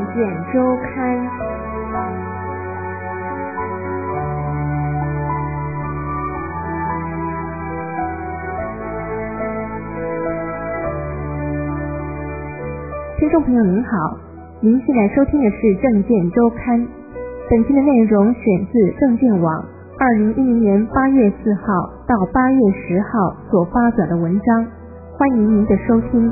见周刊。听众朋友您好，您现在收听的是政见周刊，本期的内容选自政见网2010年8月4号到8月10号所发表的文章，欢迎您的收听。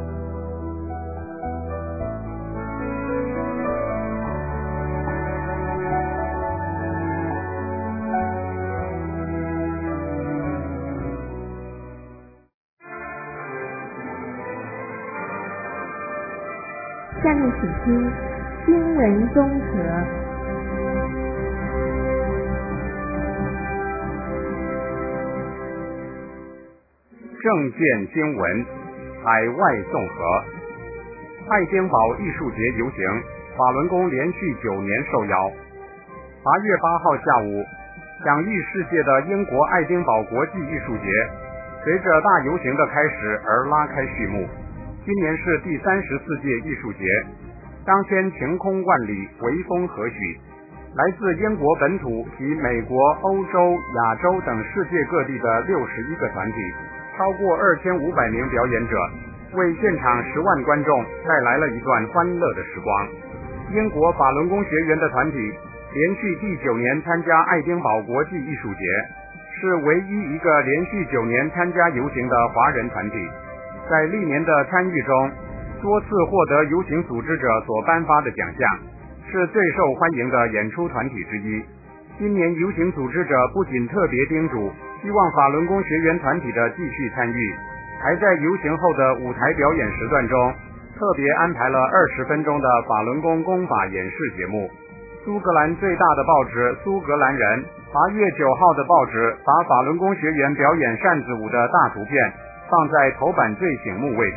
下面请听新闻综合。 政见新闻，海外综合。爱丁堡艺术节游行，法轮功连续9年受邀。8月8号下午，享誉世界的英国爱丁堡国际艺术节，随着大游行的开始而拉开序幕。今年是第34届艺术节，当天晴空万里，微风和煦。来自英国本土及美国、欧洲、亚洲等世界各地的61个团体，超过2500名表演者，为现场10万观众带来了一段欢乐的时光。英国法轮功学员的团体连续第9年参加爱丁堡国际艺术节，是唯一一个连续9年参加游行的华人团体。在历年的参与中，多次获得游行组织者所颁发的奖项，是最受欢迎的演出团体之一。今年游行组织者不仅特别叮嘱希望法轮功学员团体的继续参与，还在游行后的舞台表演时段中特别安排了20分钟的法轮功功法演示节目。苏格兰最大的报纸苏格兰人8月9号的报纸把法轮功学员表演扇子舞的大图片放在头版最醒目位置。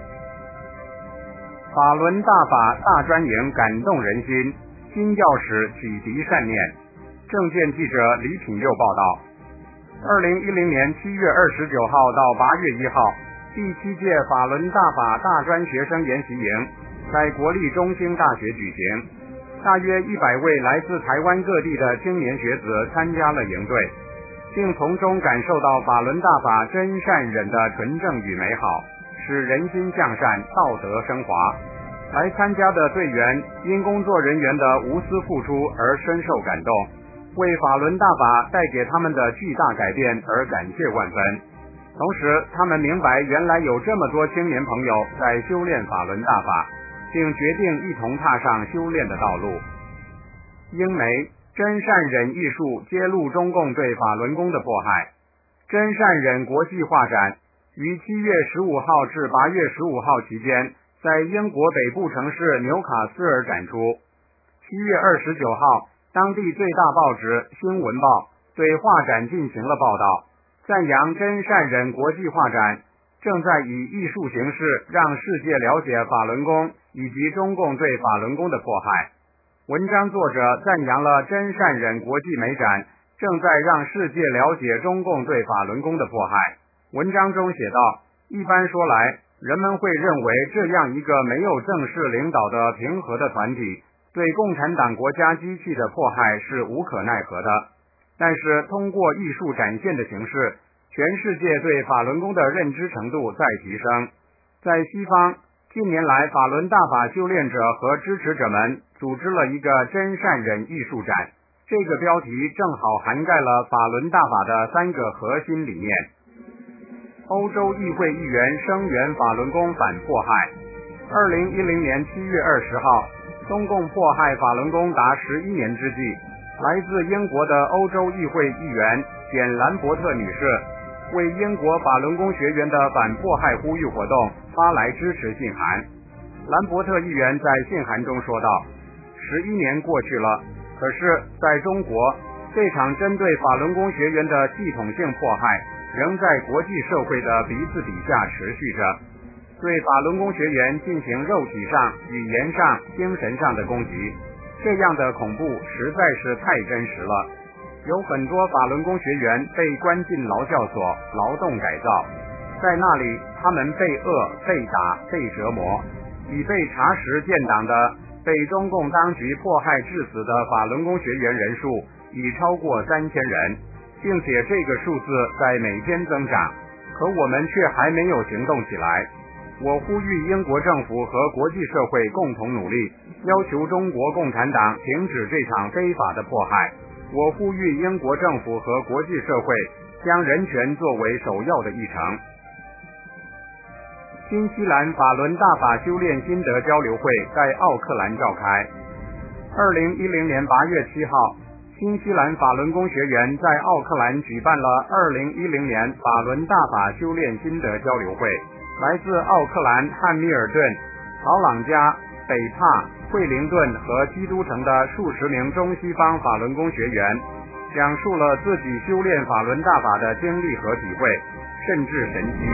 法轮大法大专营感动人心，新钥匙启迪善念。政见记者李品佑报道。2010年7月29号到8月1号，第7届法轮大法大专学生研习营在国立中兴大学举行，大约100位来自台湾各地的青年学子参加了营队，并从中感受到法轮大法真善忍的纯正与美好，使人心向善，道德升华。来参加的队员因工作人员的无私付出而深受感动，为法轮大法带给他们的巨大改变而感谢万分。同时他们明白原来有这么多青年朋友在修炼法轮大法，并决定一同踏上修炼的道路。英媒真善忍艺术揭露中共对法轮功的迫害。真善忍国际画展于7月15号至8月15号期间在英国北部城市纽卡斯尔展出。7月29号，当地最大报纸《新闻报》对画展进行了报道，赞扬真善忍国际画展正在以艺术形式让世界了解法轮功以及中共对法轮功的迫害。文章作者赞扬了真善忍国际美展正在让世界了解中共对法轮功的迫害。文章中写道，一般说来，人们会认为这样一个没有正式领导的平和的团体对共产党国家机器的迫害是无可奈何的，但是通过艺术展现的形式，全世界对法轮功的认知程度在提升。在西方，近年来法轮大法修炼者和支持者们组织了一个真善忍艺术展，这个标题正好涵盖了法轮大法的3个核心理念。欧洲议会议员声援法轮功反迫害。2010年7月20号，中共迫害法轮功达11年之际，来自英国的欧洲议会议员简兰伯特女士为英国法轮功学员的反迫害呼吁活动发来支持信函。兰伯特议员在信函中说道，11年过去了，可是在中国，这场针对法轮功学员的系统性迫害仍在国际社会的鼻子底下持续着，对法轮功学员进行肉体上、语言上、精神上的攻击，这样的恐怖实在是太真实了。有很多法轮功学员被关进劳教所、劳动改造，在那里他们被饿、被打、被折磨，已被查实建档的被中共当局迫害致死的法轮功学员人数已超过3000人，并且这个数字在每天增长，可我们却还没有行动起来。我呼吁英国政府和国际社会共同努力，要求中国共产党停止这场非法的迫害。我呼吁英国政府和国际社会将人权作为首要的议程。新西兰法轮大法修炼心得交流会在奥克兰召开。2010年8月7号，新西兰法轮功学员在奥克兰举办了2010年法轮大法修炼心得交流会。来自奥克兰、汉密尔顿、陶朗加、北帕、惠灵顿和基督城的数十名中西方法轮功学员，讲述了自己修炼法轮大法的经历和体会，甚至神迹。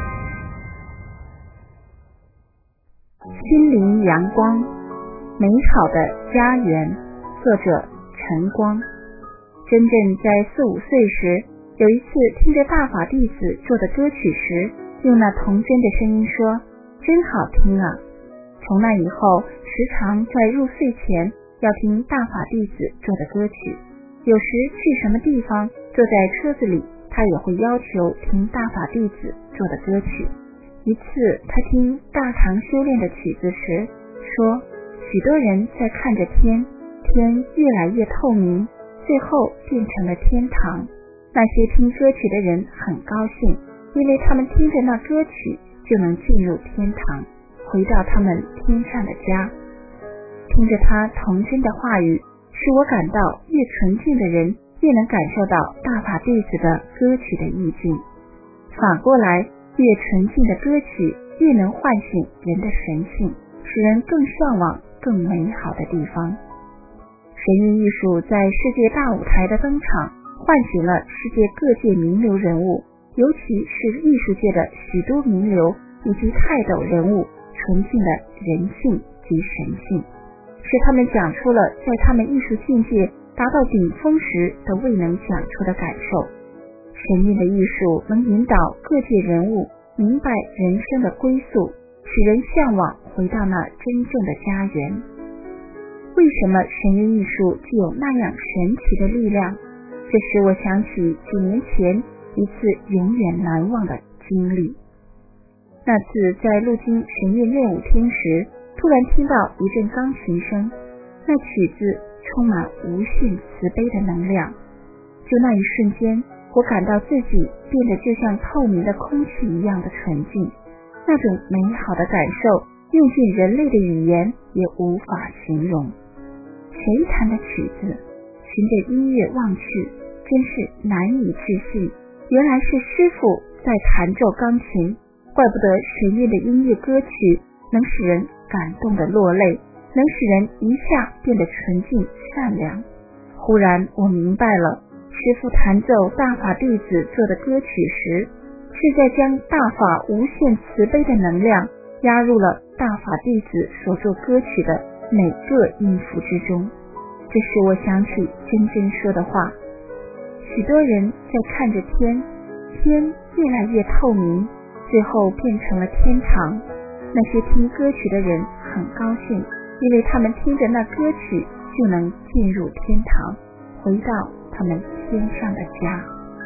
心灵阳光，美好的家园。作者陈光。真正在4、5岁时，有一次听着大法弟子做的歌曲时，用那童真的声音说：“真好听啊！”从那以后，时常在入睡前要听大法弟子做的歌曲。有时去什么地方，坐在车子里，他也会要求听大法弟子做的歌曲。一次他听大唐修炼的曲子时说，许多人在看着天，天越来越透明，最后变成了天堂。那些听歌曲的人很高兴，因为他们听着那歌曲就能进入天堂，回到他们天上的家。听着他童真的话语，使我感到越纯净的人越能感受到大法弟子的歌曲的意境。反过来，越纯净的歌曲越能唤醒人的神性，使人更向往更美好的地方。神韵艺术在世界大舞台的登场，唤醒了世界各界名流人物，尤其是艺术界的许多名流以及泰斗人物纯净的人性及神性，使他们讲出了在他们艺术境界达到顶峰时都未能讲出的感受。神韵的艺术能引导各界人物明白人生的归宿，使人向往回到那真正的家园。为什么神韵艺术具有那样神奇的力量？这使我想起几年前一次永远难忘的经历。那次在路经神韵练舞厅时，突然听到一阵钢琴声，那曲子充满无限慈悲的能量。就那一瞬间，我感到自己变得就像透明的空气一样的纯净，那种美好的感受用尽人类的语言也无法形容。谁弹的曲子？循着音乐望去，真是难以置信，原来是师傅在弹奏钢琴，怪不得神韵的音乐歌曲能使人感动的落泪，能使人一下变得纯净善良。忽然我明白了，师父弹奏大法弟子做的歌曲时，是在将大法无限慈悲的能量压入了大法弟子所做歌曲的每个音符之中。这使我想起真真说的话，许多人在看着天，天越来越透明，最后变成了天堂。那些听歌曲的人很高兴，因为他们听着那歌曲就能进入天堂，回到他们天上的家。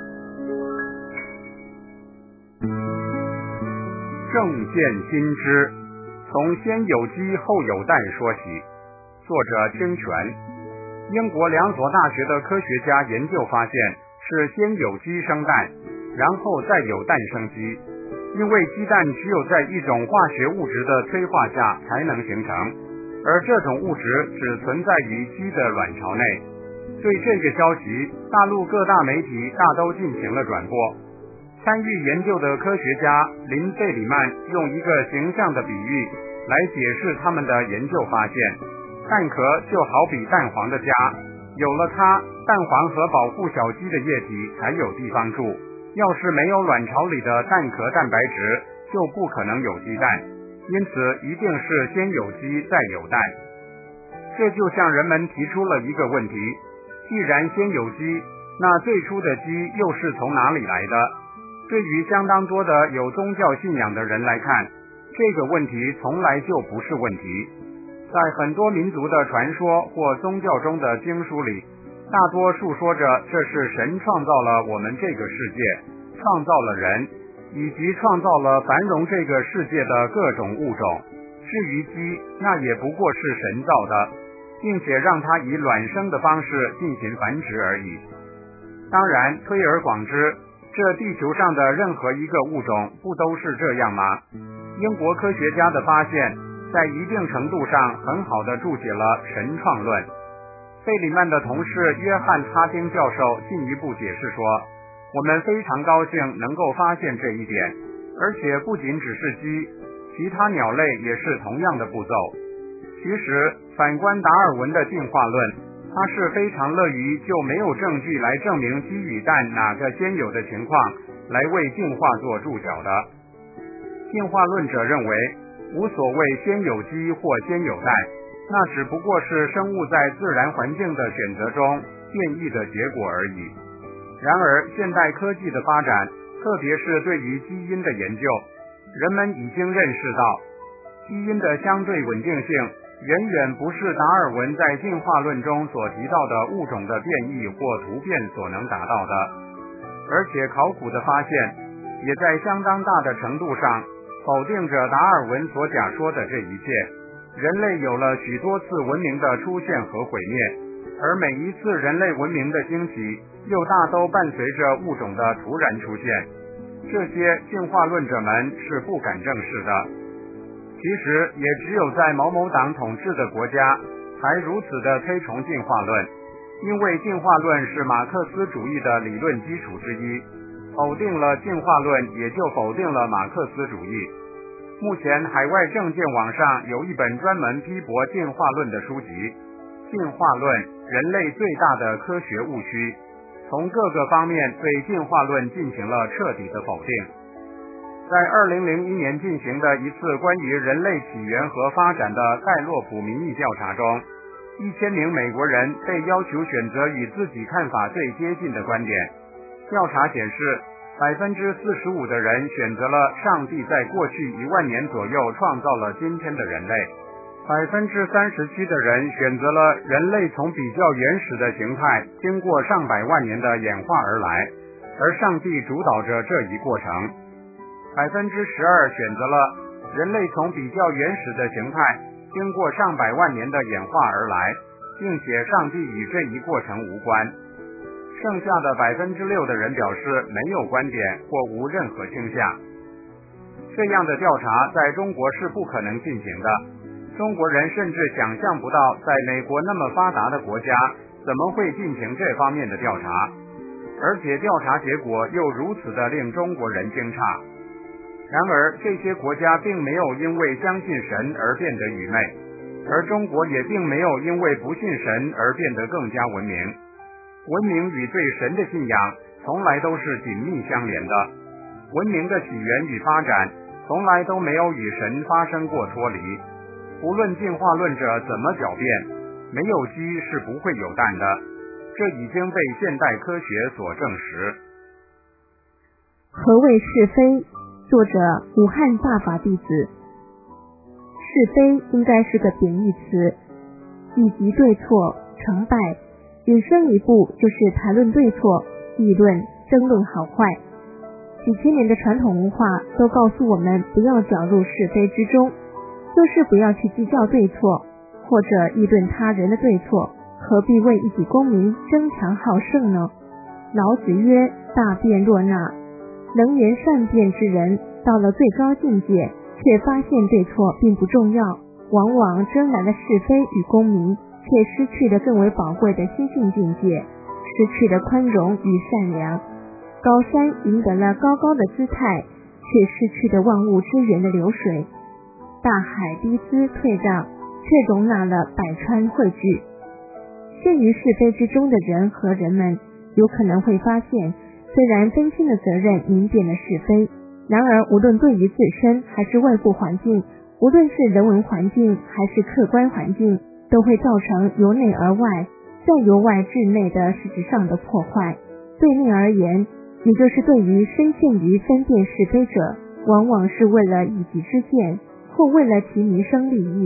正见新知，从先有鸡后有蛋说起。作者清泉。英国2所大学的科学家研究发现，是先有鸡生蛋，然后再有蛋生鸡。因为鸡蛋只有在一种化学物质的催化下才能形成，而这种物质只存在于鸡的卵巢内。对这个消息，大陆各大媒体大都进行了转播。参与研究的科学家林贝里曼用一个形象的比喻来解释他们的研究发现，蛋壳就好比蛋黄的家，有了它，蛋黄和保护小鸡的液体才有地方住。要是没有卵巢里的蛋壳蛋白质，就不可能有鸡蛋，因此一定是先有鸡再有蛋。这就向人们提出了一个问题，既然先有鸡，那最初的鸡又是从哪里来的？对于相当多的有宗教信仰的人来看，这个问题从来就不是问题。 在很多民族的传说或宗教中的经书里，大多述说着这是神创造了我们这个世界，创造了人，以及创造了繁荣这个世界的各种物种。至于鸡，那也不过是神造的，并且让它以卵生的方式进行繁殖而已。当然，推而广之，这地球上的任何一个物种不都是这样吗？英国科学家的发现在一定程度上很好地注解了神创论。费里曼的同事约翰·哈丁教授进一步解释说，我们非常高兴能够发现这一点，而且不仅只是鸡，其他鸟类也是同样的步骤。其实反观达尔文的进化论，他是非常乐于就没有证据来证明鸡与蛋哪个先有的情况来为进化做注脚的。进化论者认为，无所谓先有鸡或先有蛋，那只不过是生物在自然环境的选择中变异的结果而已。然而现代科技的发展，特别是对于基因的研究，人们已经认识到，基因的相对稳定性远远不是达尔文在进化论中所提到的物种的变异或突变所能达到的。而且考古的发现也在相当大的程度上否定着达尔文所假说的这一切。人类有了许多次文明的出现和毁灭，而每一次人类文明的兴起又大都伴随着物种的突然出现，这些进化论者们是不敢正视的。其实也只有在某某党统治的国家才如此的推崇进化论，因为进化论是马克思主义的理论基础之一，否定了进化论也就否定了马克思主义。目前海外证件网上有一本专门批驳进化论的书籍《进化论：人类最大的科学误区》，从各个方面对进化论进行了彻底的否定。在2001年进行的一次关于人类起源和发展的盖洛普民意调查中，1000名美国人被要求选择与自己看法最接近的观点。调查显示，45% 的人选择了上帝在过去1万年左右创造了今天的人类，37% 的人选择了人类从比较原始的形态经过上百万年的演化而来，而上帝主导着这一过程。12% 选择了人类从比较原始的形态经过上百万年的演化而来，并且上帝与这一过程无关。剩下的6% 的人表示没有观点或无任何倾向。这样的调查在中国是不可能进行的，中国人甚至想象不到在美国那么发达的国家怎么会进行这方面的调查，而且调查结果又如此的令中国人惊诧。然而这些国家并没有因为相信神而变得愚昧，而中国也并没有因为不信神而变得更加文明。文明与对神的信仰从来都是紧密相连的，文明的起源与发展从来都没有与神发生过脱离。无论进化论者怎么狡辩，没有鸡是不会有蛋的，这已经被现代科学所证实。 何谓是非？作者武汉大法弟子。是非应该是个贬义词，以及对错、成败，引申一步就是谈论对错、议论、争论好坏。几千年的传统文化都告诉我们不要搅入是非之中，就是不要去计较对错，或者议论他人的对错，何必为一己功名争强好胜呢？老子曰：大辩若纳。能言善辩之人到了最高境界，却发现对错并不重要，往往争来了是非与功名，却失去了更为宝贵的心性境界，失去了宽容与善良。高山赢得了高高的姿态，却失去了万物之源的流水。大海低姿退让，却容纳了百川汇聚。陷于是非之中的人和人们，有可能会发现，虽然分清了责任，明辨了是非，然而无论对于自身还是外部环境，无论是人文环境还是客观环境，都会造成由内而外，再由外至内的实质上的破坏。对内而言，也就是对于深陷于分辨是非者，往往是为了一己之见，或为了其民生利益，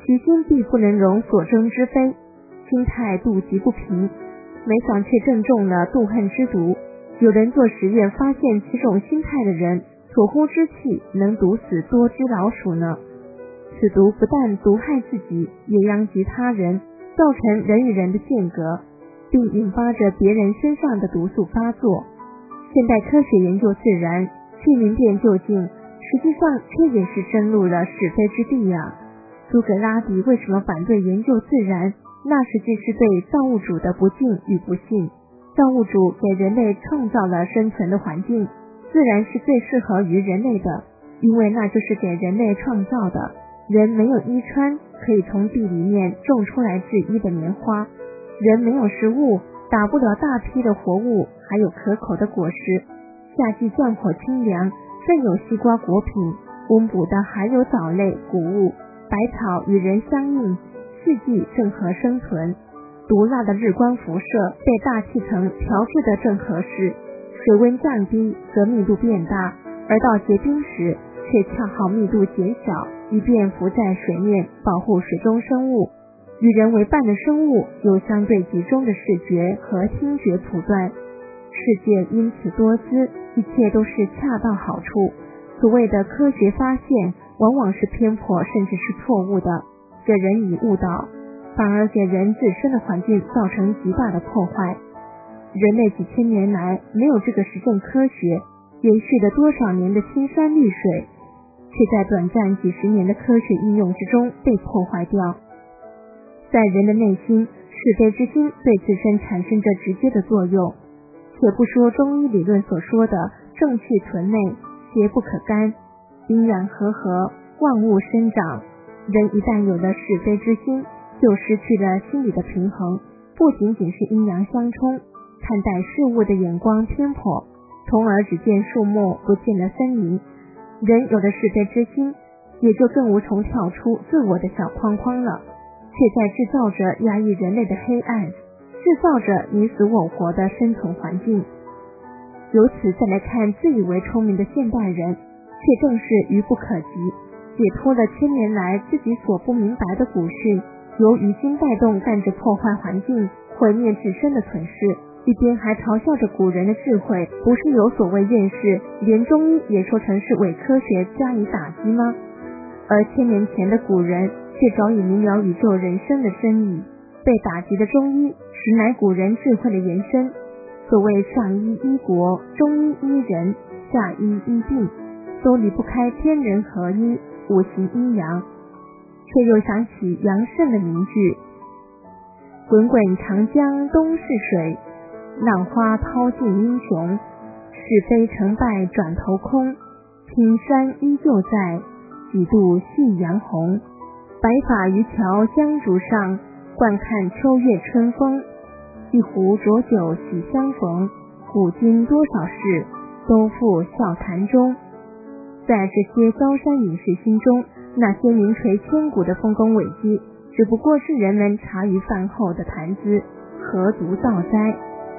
其心必不能容所争之非，心态妒极不平，没想却正中了妒恨之毒。有人做实验发现，此种心态的人所呼之气能毒死多只老鼠呢。此毒不但毒害自己，也殃及他人，造成人与人的间隔，并引发着别人身上的毒素发作。现代科学研究自然，去明辨究竟，实际上却也是深入了是非之地呀。苏格拉底为什么反对研究自然？那实际是对造物主的不敬与不信。造物主给人类创造了生存的环境，自然是最适合于人类的，因为那就是给人类创造的。人没有衣穿，可以从地里面种出来制衣的棉花；人没有食物，打不了大批的活物，还有可口的果实。夏季降火清凉，正有西瓜果品；温补的还有藻类、谷物。百草与人相应，四季正合生存。毒辣的日光辐射被大气层调制得正合适，水温降低则密度变大，而到结冰时却恰好密度减小，以便浮在水面保护水中生物。与人为伴的生物有相对集中的视觉和听觉谱段，世界因此多姿，一切都是恰到好处。所谓的科学发现往往是偏颇甚至是错误的，给人以误导，反而给人自身的环境造成极大的破坏。人类几千年来没有这个实证科学，延续了多少年的青山绿水，却在短暂几十年的科学应用之中被破坏掉。在人的内心，是非之心对自身产生着直接的作用。且不说中医理论所说的正气存内，邪不可干，阴阳和合，万物生长。人一旦有了是非之心，就失去了心理的平衡，不仅仅是阴阳相冲，看待事物的眼光偏颇，从而只见树木不见了森林。人有了是非之心，也就更无从跳出自我的小框框了，却在制造着压抑人类的黑暗，制造着你死我活的生存环境。由此再来看自以为聪明的现代人，却正是愚不可及，解脱了千年来自己所不明白的古训，由于心带动干着破坏环境、毁灭自身的蠢事，一边还嘲笑着古人的智慧不是有所谓厌世，连中医也说成是伪科学加以打击吗？而千年前的古人却早已明了宇宙人生的真理，被打击的中医实乃古人智慧的延伸。所谓上医医国，中医医人，下医医病，都离不开天人合一、五行阴阳。却又想起杨慎的名句：滚滚长江东逝水，浪花淘尽英雄。是非成败转头空，青山依旧在，几度夕阳红。白发渔樵江渚上，惯看秋月春风。一壶浊酒喜相逢，古今多少事，都付笑谈中。在这些高山隐士心中，那些名垂千古的丰功伟绩，只不过是人们茶余饭后的谈资，何足道哉？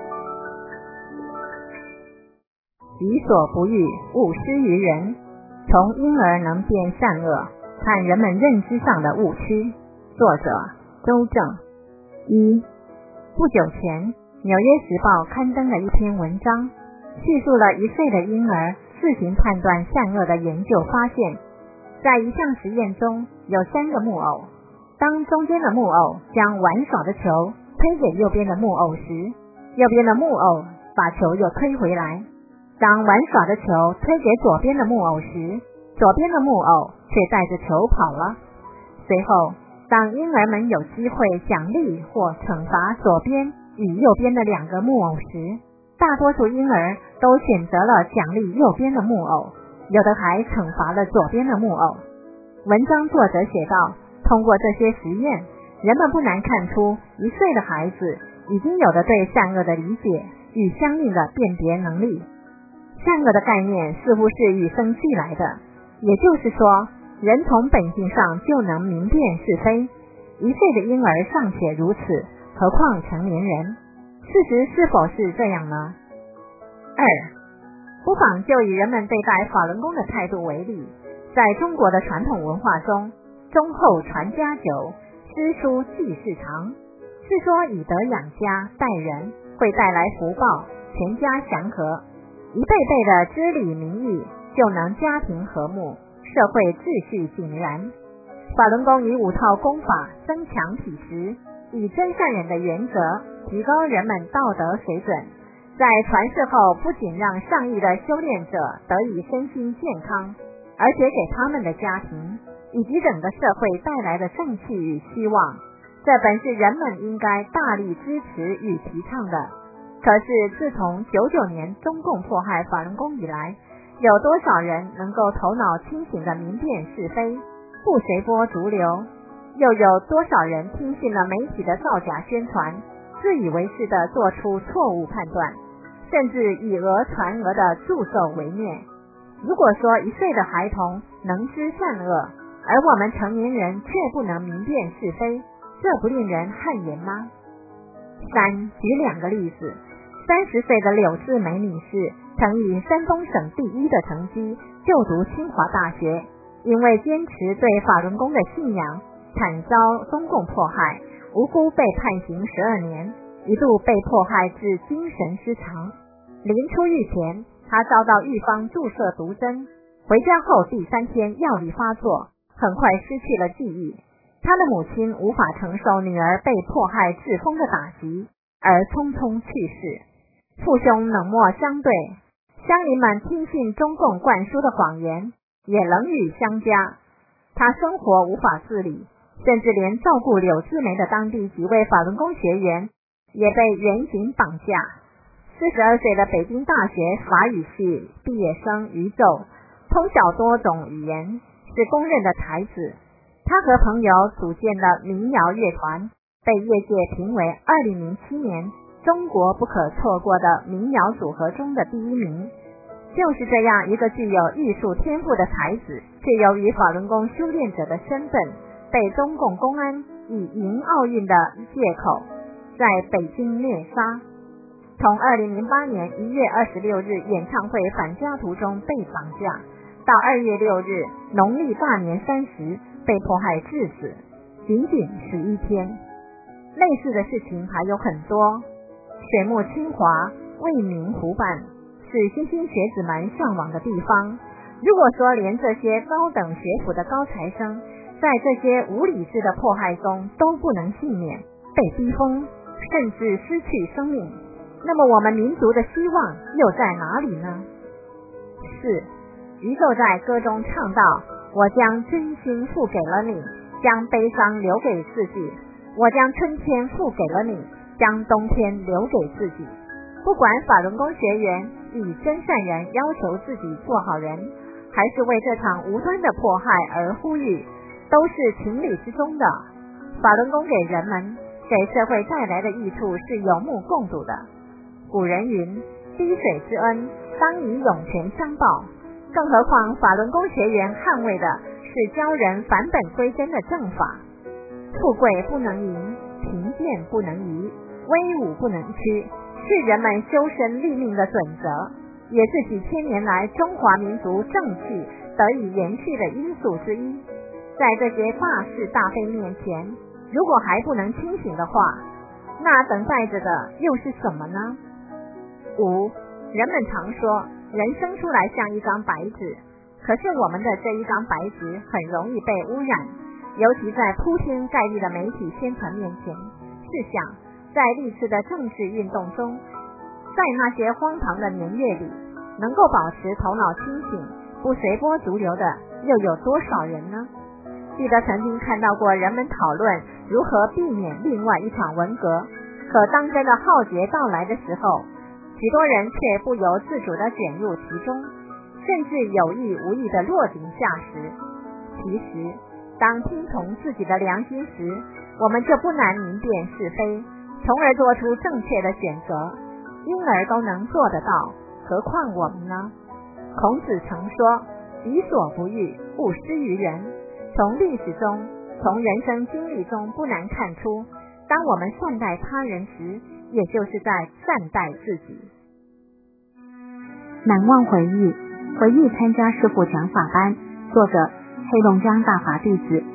己所不欲，勿施于人。从婴儿能辨善恶，看人们认知上的误区。作者周正。一，不久前，《纽约时报》刊登了一篇文章，叙述了1岁的婴儿自行判断善恶的研究发现。在一项实验中，有3个木偶，当中间的木偶将玩耍的球推给右边的木偶时，右边的木偶把球又推回来。当玩耍的球推给左边的木偶时，左边的木偶却带着球跑了。随后，当婴儿们有机会奖励或惩罚左边与右边的2个木偶时，大多数婴儿都选择了奖励右边的木偶，有的还惩罚了左边的木偶。文章作者写道，通过这些实验，人们不难看出1岁的孩子已经有了对善恶的理解与相应的辨别能力。善恶的概念似乎是与生俱来的，也就是说，人从本性上就能明辨是非。1岁的婴儿尚且如此，何况成年人？事实是否是这样呢？ 2. 不妨就以人们对待法轮功的态度为例。在中国的传统文化中， 忠厚传家久，诗书继世长。是说以德养家待人，会带来福报，全家祥和。一辈辈的知礼明义，就能家庭和睦，社会秩序井然。法轮功以5套功法增强体质，以真善忍的原则提高人们道德水准，在传世后不仅让上亿的修炼者得以身心健康，而且给他们的家庭以及整个社会带来的正气与希望，这本是人们应该大力支持与提倡的。可是自从99年中共迫害法轮功以来，有多少人能够头脑清醒地明辨是非，不随波逐流？又有多少人听信了媒体的造假宣传，自以为是地做出错误判断，甚至以讹传讹地助纣为虐？如果说1岁的孩童能知善恶，而我们成年人却不能明辨是非，这不令人汗颜吗？3. 举2个例子。30岁的柳志美女士曾以山东省第1的成绩就读清华大学，因为坚持对法轮功的信仰，惨遭中共迫害，无辜被判刑12年，一度被迫害至精神失常。临出狱前，她遭到狱方注射毒针，回家后第3天药力发作，很快失去了记忆。她的母亲无法承受女儿被迫害致疯的打击，而匆匆去世。父兄冷漠相对，乡邻们听信中共灌输的谎言，也冷语相加。他生活无法自理，甚至连照顾柳志梅的当地几位法轮功学员也被严刑绑架。42岁的北京大学法语系毕业生于宙，通晓多种语言，是公认的才子。他和朋友组建了民谣乐团，被业界评为2007年中国不可错过的民谣组合中的第1名。就是这样一个具有艺术天赋的才子，却由于法轮功修炼者的身份，被中共公安以迎奥运的借口在北京虐杀。从2008年1月26日演唱会返家途中被绑架，到2月6日农历大年30被迫害致死，仅仅11天。类似的事情还有很多。水木清华、未名湖畔是莘莘学子们向往的地方。如果说连这些高等学府的高材生在这些无理智的迫害中都不能幸免，被逼疯，甚至失去生命，那么我们民族的希望又在哪里呢？4. 于宙在歌中唱道：我将真心付给了你，将悲伤留给自己，我将春天付给了你，将冬天留给自己。不管法轮功学员以真善人要求自己做好人，还是为这场无端的迫害而呼吁，都是情理之中的。法轮功给人们、给社会带来的益处是有目共睹的。古人云：滴水之恩，当以涌泉相报。更何况法轮功学员捍卫的是教人返本归真的正法。富贵不能淫，贫贱不能移，威武不能屈，是人们修身立命的准则，也是几千年来中华民族正气得以延续的因素之一。在这些大是大非面前，如果还不能清醒的话，那等待着的又是什么呢？5. 人们常说人生出来像一张白纸，可是我们的这一张白纸很容易被污染，尤其在铺天盖地的媒体宣传面前。试想，在历次的政治运动中，在那些荒唐的年月里，能够保持头脑清醒不随波逐流的又有多少人呢？记得曾经看到过人们讨论如何避免另外一场文革，可当真的浩劫到来的时候，许多人却不由自主地卷入其中，甚至有意无意地落井下石。其实当听从自己的良心时，我们就不难明辨是非，从而做出正确的选择。婴儿都能做得到，何况我们呢？孔子曾说：己所不欲，勿施于人。从历史中，从人生经历中不难看出，当我们善待他人时，也就是在善待自己。 难忘回忆参加师父讲法班，作者黑龙江大法弟子。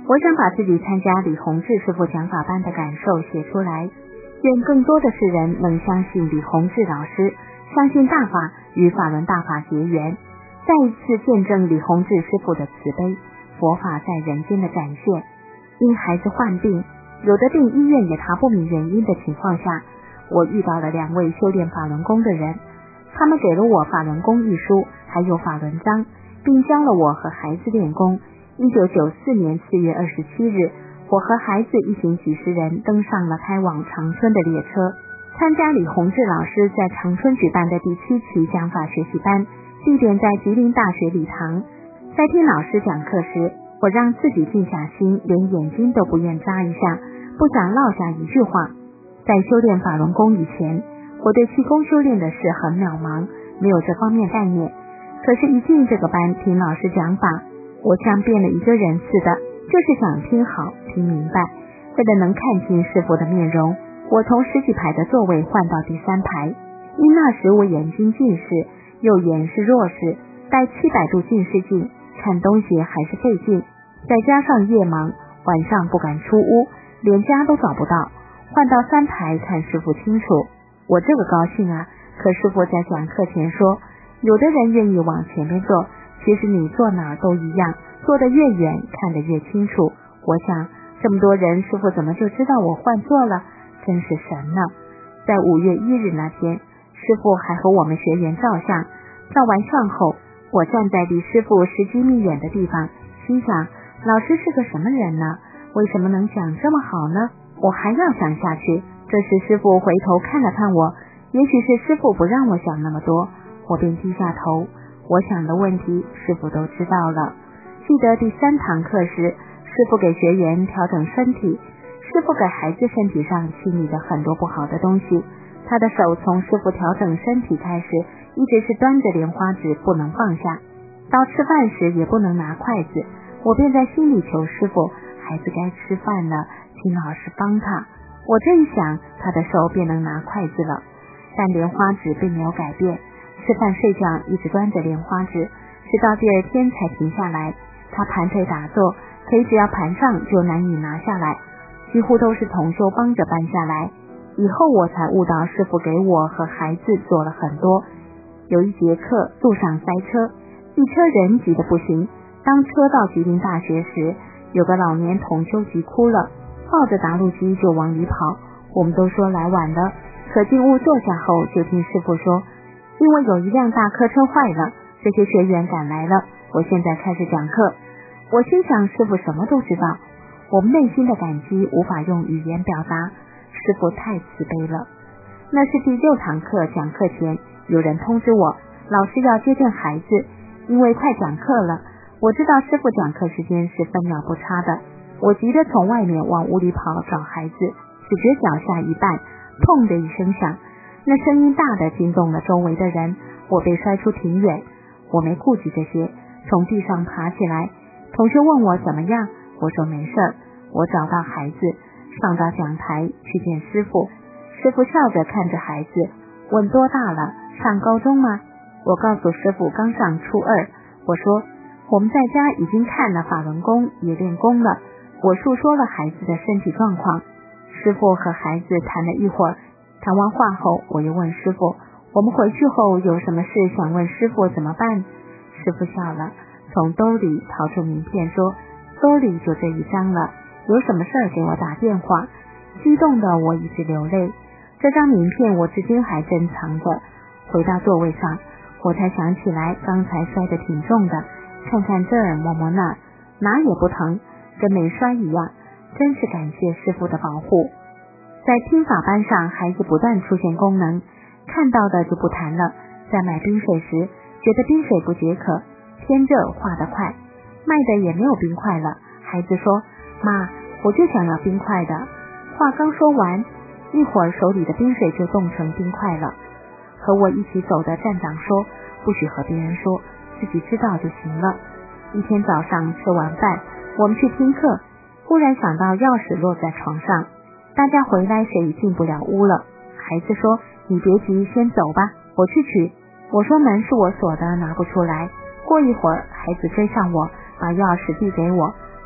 我想把自己参加李洪志师傅讲法班的感受写出来，愿更多的世人能相信李洪志老师，相信大法与法轮大法结缘，再一次见证李洪志师傅的慈悲，佛法在人间的展现。因孩子患病，有的病医院也查不明原因的情况下，我遇到了2位修炼法轮功的人，他们给了我法轮功一书，还有法轮章，并教了我和孩子练功。1994年4月27日，我和孩子一行几十人登上了开往长春的列车，参加李洪志老师在长春举办的第7期讲法学习班，地点在吉林大学礼堂。在听老师讲课时，我让自己静下心，连眼睛都不愿眨一下，不想落下一句话。在修炼法轮功以前，我对气功修炼的事很渺茫，没有这方面概念。可是一进这个班听老师讲法，我像变了一个人似的，就是想听好听明白。为了能看清师父的面容，我从10几排的座位换到第3排，因那时我眼睛近视，右眼是弱视，戴700度近视镜，看东西还是费劲，再加上夜盲，晚上不敢出屋，连家都找不到，换到3排看师父清楚。我这个高兴啊！可师父在讲课前说，有的人愿意往前面坐，其实你坐哪儿都一样，坐得越远看得越清楚。我想这么多人，师父怎么就知道我换座了？真是神呢！在5月1日那天，师父还和我们学员照相，照完相后，我站在离师父10几米远的地方，心想老师是个什么人呢？为什么能讲这么好呢？我还要想下去。这时师父回头看了看我，也许是师父不让我想那么多，我便低下头。我想的问题师父都知道了。记得第3堂课时，师父给学员调整身体，师父给孩子身体上清理了很多不好的东西。他的手从师父调整身体开始，一直是端着莲花指不能放下，到吃饭时也不能拿筷子。我便在心里求师父，孩子该吃饭了，请老师帮他。我这一想，他的手便能拿筷子了。但莲花指并没有改变，吃饭睡觉一直端着莲花指，直到第2天才停下来。他盘腿打坐，腿只要盘上就难以拿下来，几乎都是同修帮着搬下来。以后我才悟到师父给我和孩子做了很多。有一节课路上塞车，一车人挤得不行。当车到吉林大学时，有个老年同修急哭了，抱着打路机就往里跑。我们都说来晚了，可进屋坐下后，就听师父说，因为有一辆大客车坏了，这些学员赶来了，我现在开始讲课。我心想师父什么都知道，我们内心的感激无法用语言表达，师父太慈悲了。那是第6堂课讲课前，有人通知我，老师要接见孩子，因为快讲课了，我知道师父讲课时间是分秒不差的。我急着从外面往屋里跑找孩子，只觉脚下一绊，砰的一声响，那声音大的惊动了周围的人，我被摔出挺远。我没顾及这些，从地上爬起来。同学问我怎么样，我说没事儿。我找到孩子，上到讲台去见师父。师父笑着看着孩子，问多大了，上高中吗？我告诉师父刚上初2。我说我们在家已经看了法轮功，也练功了。我述说了孩子的身体状况。师父和孩子谈了一会儿，谈完话后，我又问师父，我们回去后有什么事想问师父怎么办？师父笑了，从兜里掏出名片说，兜里就这一张了，有什么事给我打电话。激动的我一直流泪，这张名片我至今还珍藏着。回到座位上，我才想起来刚才摔得挺重的，看看这儿摸摸那儿，哪也不疼，跟没摔一样，真是感谢师父的保护。在听法班上，孩子不断出现功能，看到的就不谈了。在买冰水时，觉得冰水不解渴，天热化得快，卖的也没有冰块了。孩子说，妈，我就想要冰块的。话刚说完，一会儿手里的冰水就冻成冰块了。和我一起走的站长说，不许和别人说，自己知道就行了。一天早上吃完饭，我们去听课，忽然想到钥匙落在床上，大家回来谁也进不了屋了。孩子说，你别急，先走吧，我去取。我说门是我锁的，拿不出来。过一会儿孩子追上我，把钥匙递给我，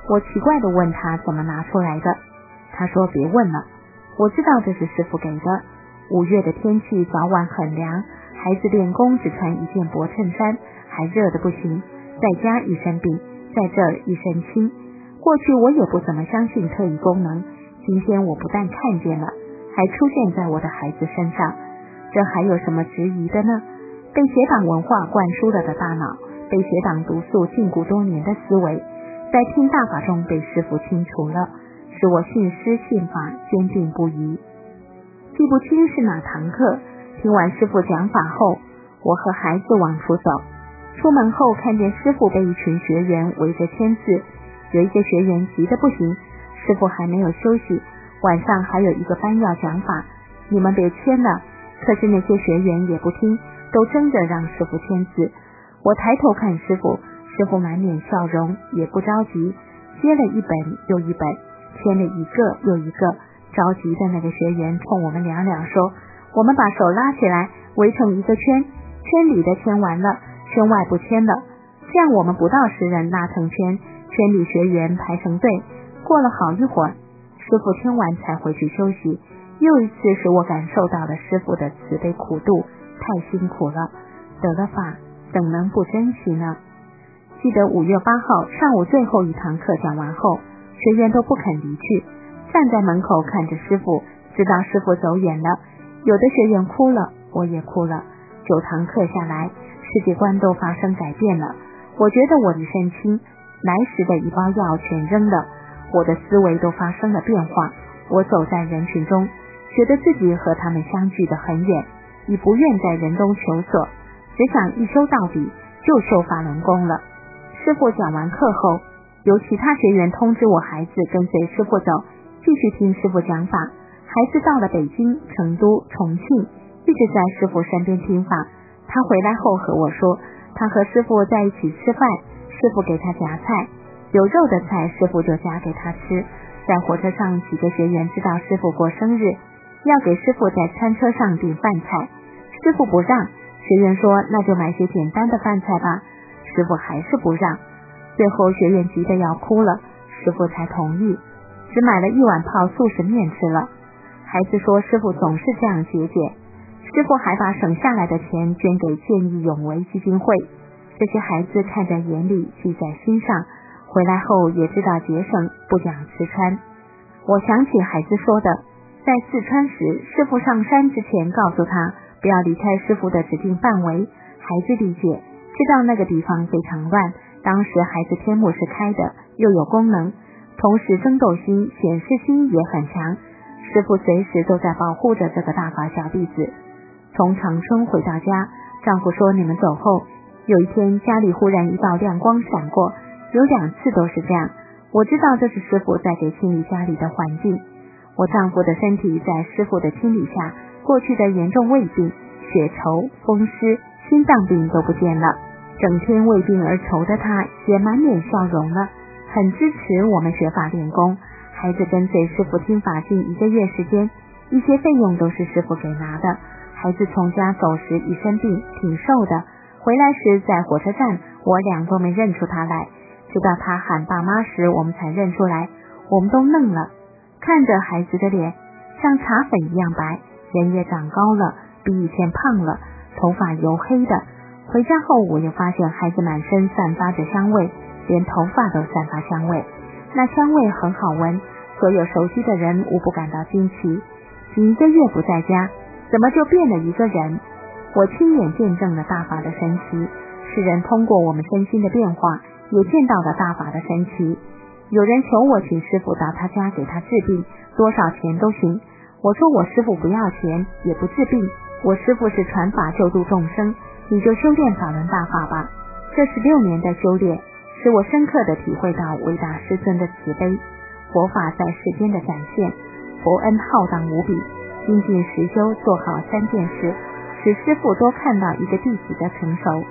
我奇怪地问他怎么拿出来的，他说别问了，我知道这是师父给的。5月的天气早晚很凉，孩子练功只穿一件薄衬衫，还热得不行，在家一身病，在这儿一身轻。过去我也不怎么相信特异功能，今天我不但看见了，还出现在我的孩子身上，这还有什么质疑的呢？被邪党文化灌输了的大脑，被邪党毒素禁锢多年的思维，在听大法中被师父清除了，使我信师信法坚定不移。记不清是哪堂课，听完师父讲法后，我和孩子往出走。出门后看见师父被一群学员围着签字，有一个学员急得不行，师父还没有休息，晚上还有一个班要讲法，你们别签了。可是那些学员也不听，都争着让师父签字。我抬头看师父，师父满脸笑容，也不着急，接了一本又一本，签了一个又一个。着急的那个学员冲我们两两说，我们把手拉起来围成一个圈，圈里的签完了，圈外不签了，这样我们不到10人拉成圈，圈里学员排成队。过了好一会儿，师父签完才回去休息。又一次使我感受到了师父的慈悲苦度，太辛苦了，得了法怎能不珍惜呢？记得5月8号上午最后一堂课讲完后，学员都不肯离去，站在门口看着师父，直到师父走远了，有的学员哭了，我也哭了。9堂课下来，世界观都发生改变了。我觉得我一身轻，来时的一包药全扔了，我的思维都发生了变化。我走在人群中，觉得自己和他们相距得很远，已不愿在人中求索，只想一修到底，就修法轮功了。师父讲完课后，由其他学员通知我孩子跟随师父走，继续听师父讲法。孩子到了北京、成都、重庆，一直在师父身边听法。他回来后和我说，他和师父在一起吃饭，师父给他夹菜，有肉的菜师父就夹给他吃。在火车上，几个学员知道师父过生日，要给师父在餐车上订饭菜，师父不让，学员说那就买些简单的饭菜吧，师父还是不让。最后学员急得要哭了，师父才同意，只买了1碗泡素食面吃了。孩子说师父总是这样节俭，师父还把省下来的钱捐给见义勇为基金会，这些孩子看在眼里，记在心上，回来后也知道节省，不讲吃穿。我想起孩子说的，在四川时，师父上山之前告诉他不要离开师父的指定范围，孩子理解，知道那个地方非常乱，当时孩子天目是开的，又有功能，同时争斗心、显示心也很强，师父随时都在保护着这个大法小弟子。从长春回到家，丈夫说你们走后，有一天家里忽然一道亮光闪过，有2次都是这样，我知道这是师父在给清理家里的环境。我丈夫的身体在师父的清理下，过去的严重胃病、血稠、风湿、心脏病都不见了，整天为病而愁的他也满脸笑容了，很支持我们学法练功。孩子跟随师父听法近1个月时间，一些费用都是师父给拿的。孩子从家走时一身病，挺瘦的，回来时在火车站，我俩都没认出他来，直到他喊爸妈时，我们才认出来，我们都愣了，看着孩子的脸像茶粉一样白，人也长高了，比以前胖了，头发油黑的。回家后我又发现孩子满身散发着香味，连头发都散发香味，那香味很好闻，所有熟悉的人无不感到惊奇。仅1个月不在家，怎么就变了一个人？我亲眼见证了大法的神奇，世人通过我们身心的变化，也见到了大法的神奇。有人求我请师父到他家给他治病，多少钱都行。我说我师父不要钱，也不治病，我师父是传法救度众生，你就修炼法轮大法吧。这16年的修炼，使我深刻地体会到伟大师尊的慈悲，佛法在世间的展现，佛恩浩荡无比，精进实修，做好3件事，使师父多看到一个弟子的成熟。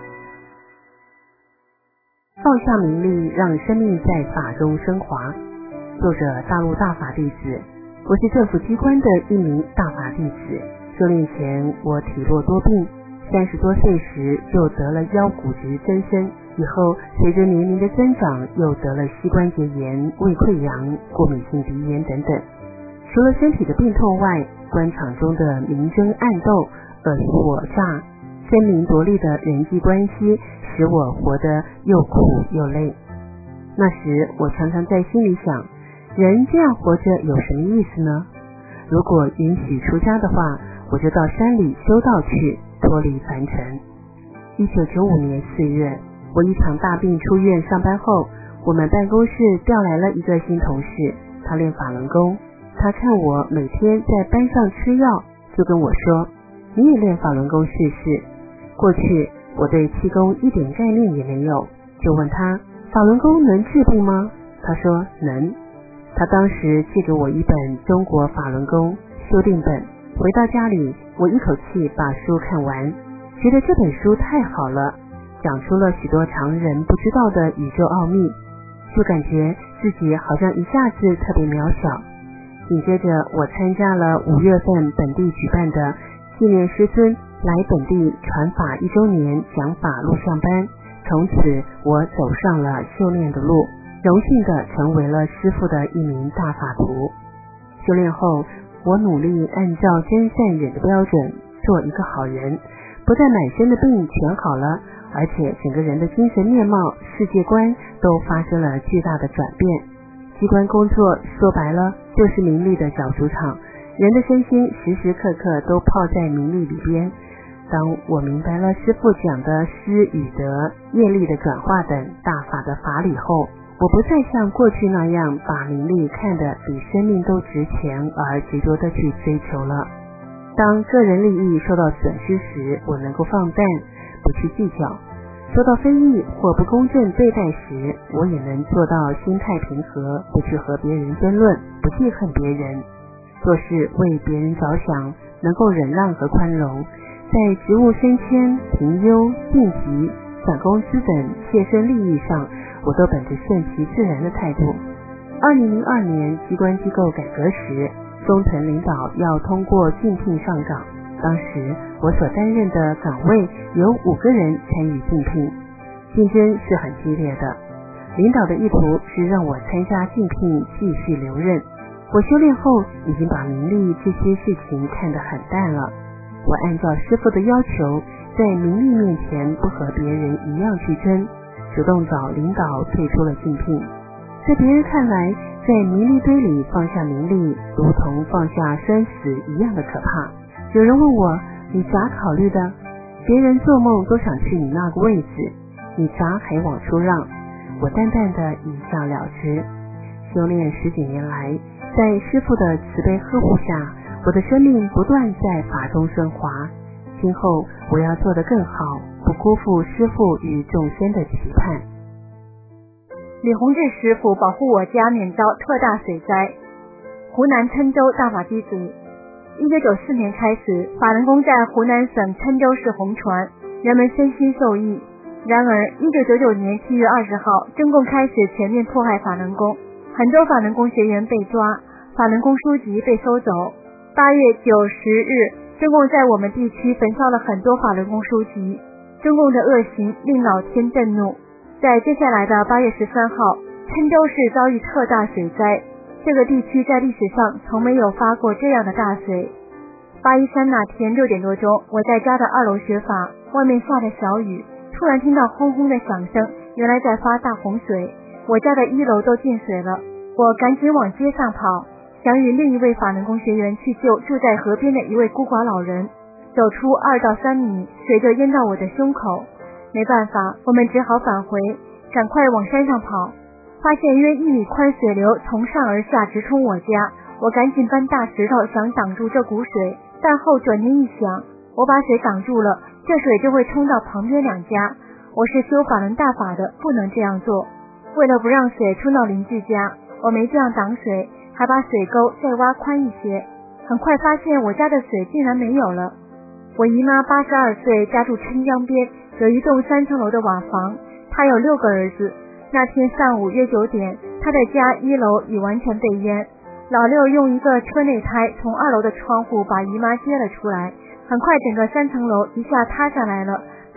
放下名利，让生命在法中升华。作者大陆大法弟子，我是政府机关的一名大法弟子。修炼前我体弱多病，30多岁时就得了腰骨质增生， 以后随着年龄的增长，又得了膝关节炎、胃溃疡、过敏性鼻炎等等。除了身体的病痛外，官场中的明争暗斗、尔虞我诈、争名夺利的人际关系，使我活得又苦又累。那时我常常在心里想，人这样活着有什么意思呢？如果允许出家的话，我就到山里修道去，脱离凡尘。1995年4月，我一场大病出院上班后，我们办公室调来了一个新同事，他练法轮功。他看我每天在班上吃药，就跟我说，你也练法轮功试试。过去我对气功一点概念也没有，就问他，法轮功能治病吗？他说能。他当时借给我一本中国法轮功修订本，回到家里，我一口气把书看完，觉得这本书太好了，讲出了许多常人不知道的宇宙奥秘，就感觉自己好像一下子特别渺小。紧接着我参加了5月份本地举办的纪念师尊来本地传法1周年讲法路上班，从此我走上了修炼的路，荣幸地成为了师父的一名大法徒。修炼后，我努力按照真善忍的标准做一个好人，不但满身的病全好了，而且整个人的精神面貌、世界观都发生了巨大的转变。机关工作说白了就是名利的小主场，人的身心时时刻刻都泡在名利里边。当我明白了师父讲的失与得、业力的转化等大法的法理后，我不再像过去那样把名利看得比生命都值钱而执着地去追求了。当个人利益受到损失时，我能够放淡，不去计较；受到非议或不公正对待时，我也能做到心态平和，不去和别人争论，不记恨别人，做事为别人着想，能够忍让和宽容。在职务升迁、评优、晋级、涨工资等切身利益上，我都本着顺其自然的态度。2002年机关机构改革时，中层领导要通过竞聘上岗，当时我所担任的岗位有5个人参与竞聘，竞争是很激烈的。领导的意图是让我参加竞聘继续留任。我修炼后已经把名利这些事情看得很淡了，我按照师父的要求，在名利面前不和别人一样去争，主动找领导退出了竞聘。在别人看来，在名利堆里放下名利，如同放下生死一样的可怕。有人问我，你咋考虑的？别人做梦都想去你那个位置，你咋还往出让？我淡淡的一笑了之。修炼10几年来，在师父的慈悲呵护下，我的生命不断在法中升华。今后我要做得更好，不辜负师父与众生的期盼。 李洪志师父保护我家免遭特大水灾。湖南郴州大法弟子。1994年开始，法轮功在湖南省郴州市红传，人们身心受益。然而1999年7月20号，中共开始全面迫害法轮功，很多法轮功学员被抓，法轮功书籍被收走。8月9、10日，中共在我们地区焚烧了很多法轮功书籍。中共的恶行令老天震怒。在接下来的8月13号，郴州市遭遇特大水灾，这个地区在历史上从没有发过这样的大水。813那天6点多钟，我在家的2楼学法，外面下着小雨，突然听到轰轰的响声，原来在发大洪水，我家的1楼都进水了。我赶紧往街上跑，想与另一位法轮功学员去救住在河边的一位孤寡老人。走出2到3米，水就淹到我的胸口。没办法，我们只好返回，赶快往山上跑，发现约1米宽水流从上而下直冲我家，我赶紧搬大石头想挡住这股水，但后转念一想，我把水挡住了，这水就会冲到旁边2家，我是修法轮大法的，不能这样做。为了不让水冲到邻居家，我没这样挡水，还把水沟再挖宽一些。很快发现我家的水竟然没有了。我姨妈82岁，家住郴江边，有一栋3层楼的瓦房，她有6个儿子。那天上午约9点，她的家1楼已完全被淹。老六用一个车内胎从2楼的窗户把姨妈接了出来，很快整个3层楼一下塌下来了，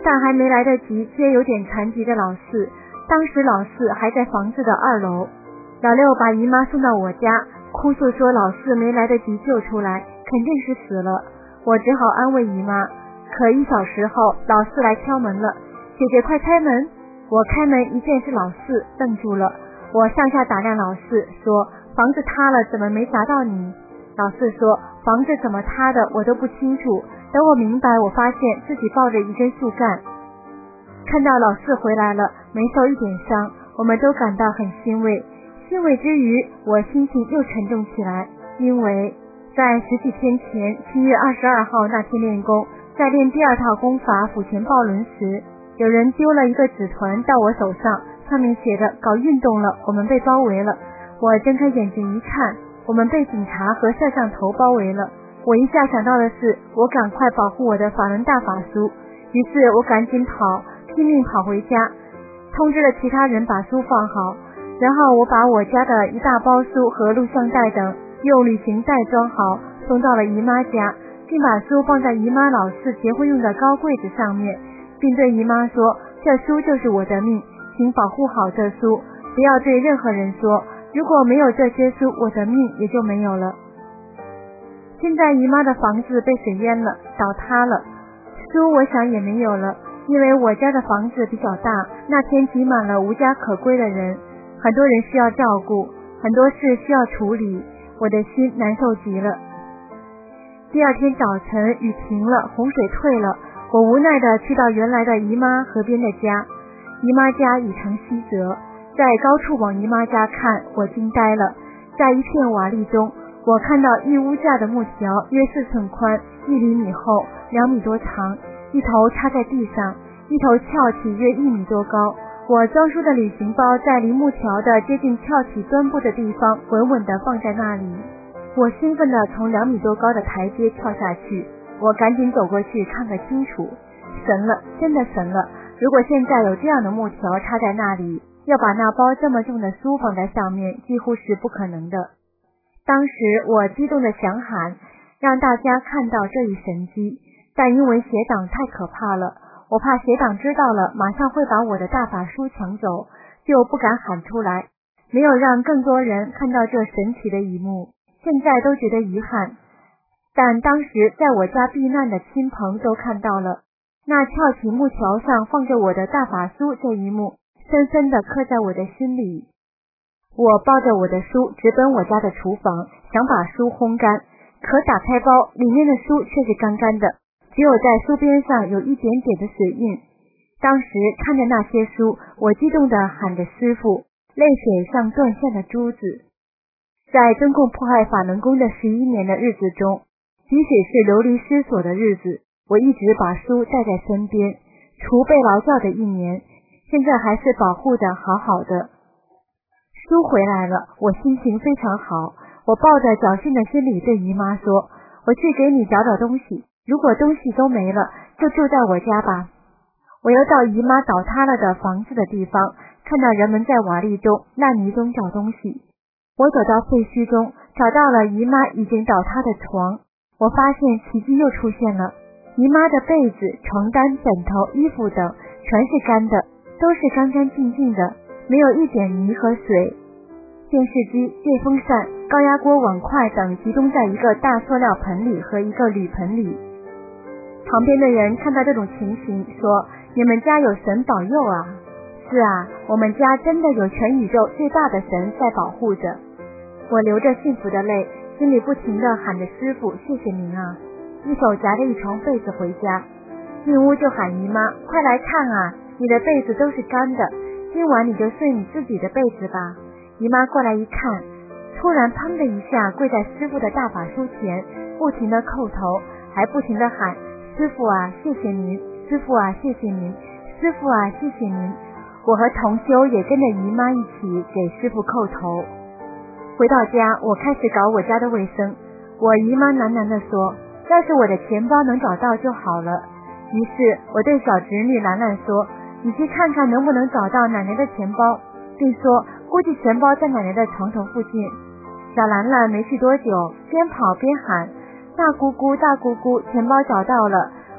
但还没来得及接有点残疾的老四，当时老四还在房子的2楼。老六把姨妈送到我家，哭诉说老四没来得及救出来，肯定是死了。我只好安慰姨妈。可1小时后，老四来敲门了，姐姐快开门。我开门一见是老四，愣住了。我上下打量老四，说房子塌了，怎么没砸到你？老四说房子怎么塌的我都不清楚，等我明白，我发现自己抱着一根树干。看到老四回来了，没受一点伤，我们都感到很欣慰。欣慰之余，我心情又沉重起来，因为在10几天前7月22号那天练功，在练第2套功法府前抱轮时，有人丢了一个纸团到我手上，上面写着搞运动了，我们被包围了。我睁开眼睛一看，我们被警察和摄像头包围了。我一下想到的是，我赶快保护我的法轮大法书，于是我赶紧拼命跑回家，通知了其他人把书放好，然后我把我家的一大包书和录像带等用旅行袋装好，送到了姨妈家，并把书放在姨妈老四结婚用的高柜子上面，并对姨妈说，这书就是我的命，请保护好这书，不要对任何人说，如果没有这些书，我的命也就没有了。现在姨妈的房子被水淹了，倒塌了，书我想也没有了，因为我家的房子比较大，那天挤满了无家可归的人，很多人需要照顾，很多事需要处理，我的心难受极了。第2天早晨雨停了，洪水退了，我无奈地去到原来的姨妈河边的家。姨妈家已成西泽，在高处往姨妈家看，我惊呆了。在一片瓦砾中，我看到一屋架的木条约4寸宽，1厘米厚，2米多长，一头插在地上，一头翘起约1米多高。我装书的旅行包在离木条的接近翘起端部的地方稳稳地放在那里。我兴奋地从2米多高的台阶跳下去，我赶紧走过去看个清楚。神了，真的神了！如果现在有这样的木条插在那里，要把那包这么重的书放在上面，几乎是不可能的。当时我激动地想喊，让大家看到这一神迹，但因为邪党太可怕了，我怕邪党知道了，马上会把我的大法书抢走，就不敢喊出来，没有让更多人看到这神奇的一幕。现在都觉得遗憾，但当时在我家避难的亲朋都看到了，那翘起木条上放着我的大法书这一幕，深深地刻在我的心里。我抱着我的书直奔我家的厨房，想把书烘干，可打开包，里面的书却是干干的，只有在书边上有一点点的水印。当时看着那些书，我激动地喊着师父，泪水像断线的珠子。在中共迫害法轮功的11年的日子中，即使是流离失所的日子，我一直把书带在身边，除被劳教的1年，现在还是保护得好好的。书回来了，我心情非常好，我抱着侥幸的心理对姨妈说，我去给你找找东西，如果东西都没了，就住在我家吧。我又到姨妈倒塌了的房子的地方，看到人们在瓦砾中、烂泥中找东西。我走到废墟中，找到了姨妈已经倒塌的床，我发现奇迹又出现了，姨妈的被子、床单、枕头、衣服等全是干的，都是干干净净的，没有一点泥和水。电视机、电风扇、高压锅、碗筷等集中在一个大塑料盆里和一个铝盆里。旁边的人看到这种情形说，你们家有神保佑啊。是啊，我们家真的有全宇宙最大的神在保护着。我流着幸福的泪，心里不停地喊着师父，谢谢您啊，一手夹着一床被子回家，进屋就喊姨妈，快来看啊，你的被子都是干的，今晚你就睡你自己的被子吧。姨妈过来一看，突然砰的一下跪在师父的大法书前，不停地叩头，还不停地喊，师父啊，谢谢您，师父啊，谢谢您，师父啊，谢谢您。我和同修也跟着姨妈一起给师父叩头。回到家，我开始搞我家的卫生。我姨妈喃喃地说，要是我的钱包能找到就好了。于是我对小侄女兰兰说，你去看看能不能找到奶奶的钱包，并说估计钱包在奶奶的床头附近。小兰兰没去多久，边跑边喊，大姑姑大姑姑，钱包找到了。